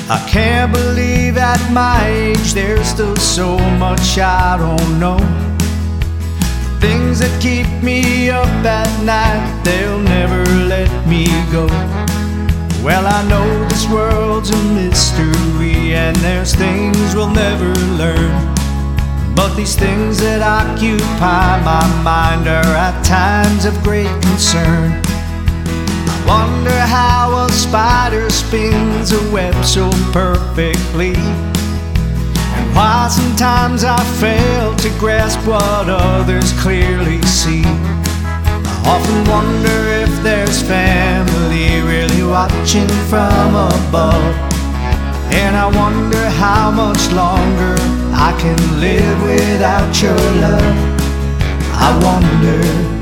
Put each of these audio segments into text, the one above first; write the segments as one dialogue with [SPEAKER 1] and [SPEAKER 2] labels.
[SPEAKER 1] I can't believe at my age there's still so much I don't know. Things that keep me up at night, they'll never let me go. Well, I know this world's a mystery, and there's things we'll never learn. But these things that occupy my mind are at times of great concern. I wonder how a spider spins a web so perfectly, and why sometimes I fail to grasp what others clearly see. I often wonder if there's family really watching from above, and I wonder how much longer I can live without your love. I wonder,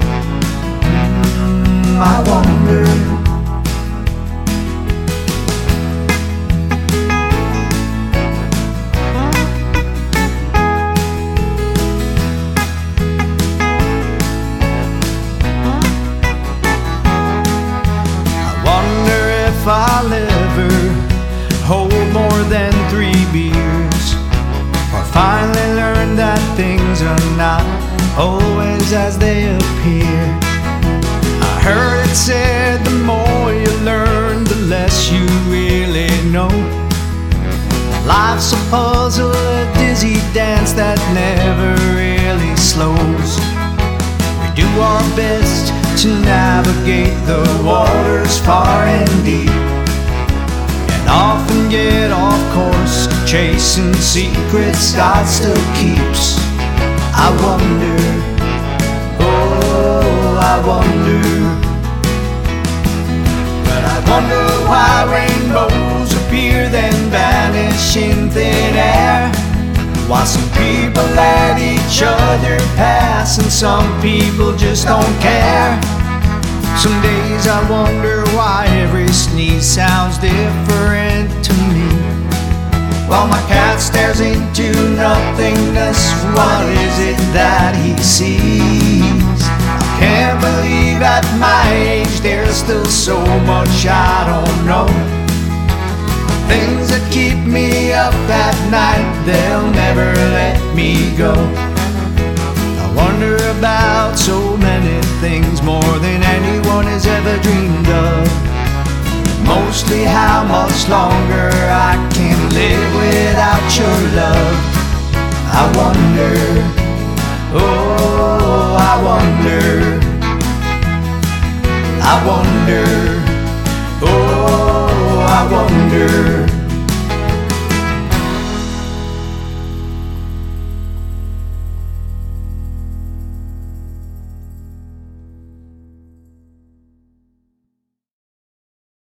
[SPEAKER 1] I wonder. If I'll ever hold more than 3 beers, or finally learn that things are not always as they appear. I heard it said the more you learn, the less you really know. Life's a puzzle, a dizzy dance that never really slows. We do our best to navigate the waters far and deep, and often get off course, chasing secrets God still keeps. I wonder, oh, I wonder. But I wonder why rainbows appear then vanish in thin air. Why some people let each other pass and some people just don't care. Some days I wonder why every sneeze sounds different to me, while my cat stares into nothingness. What is it that he sees? I can't believe at my age there's still so much I don't know. Things that keep me up at night, they'll never let me go. I wonder about so many things, more than anyone has ever dreamed of. Mostly how much longer I can live without your love. I wonder, oh, I wonder. I wonder, oh, I wonder.